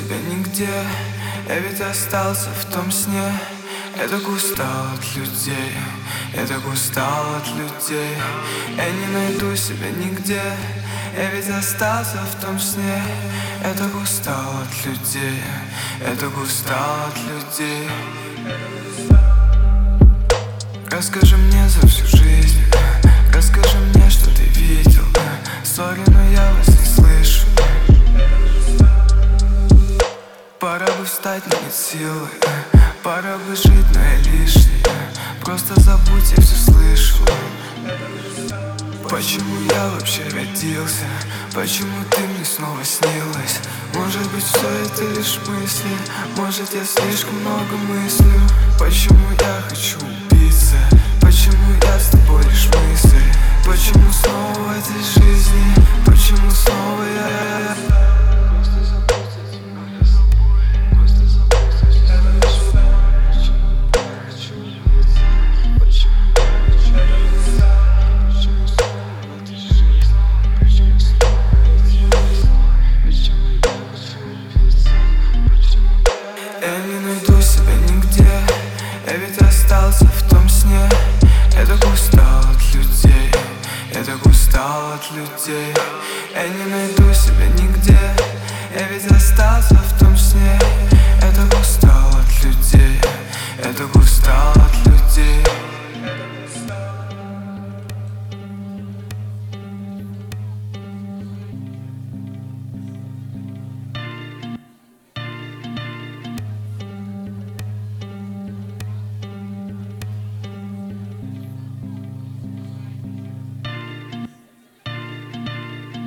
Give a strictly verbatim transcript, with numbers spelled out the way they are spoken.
себя нигде. Я ведь остался в том сне. Я так устал от людей, я так устал от людей. Я не найду себя нигде. Я ведь остался в том сне. Я так устал от людей, я так устал от людей. Расскажи мне за всю жизнь, расскажи мне, что ты видел. Сори, но я вас не слышу. Пора бы встать, но нет силы. Пора бы жить, но я лишний. Просто забудь, я все слышу. Почему я вообще родился? Почему ты мне снова снилась? Может быть, все это лишь мысли. Может, я слишком много мыслю. Почему я хочу убиться? Почему я с тобой лишь мысли? Почему снова в этой жизни? Почему снова я? Я ведь остался в том сне. Я так устал от людей, я так устал от людей. Я не найду себя нигде. Я ведь остался в том сне. Я так устал от людей, я так устал от людей.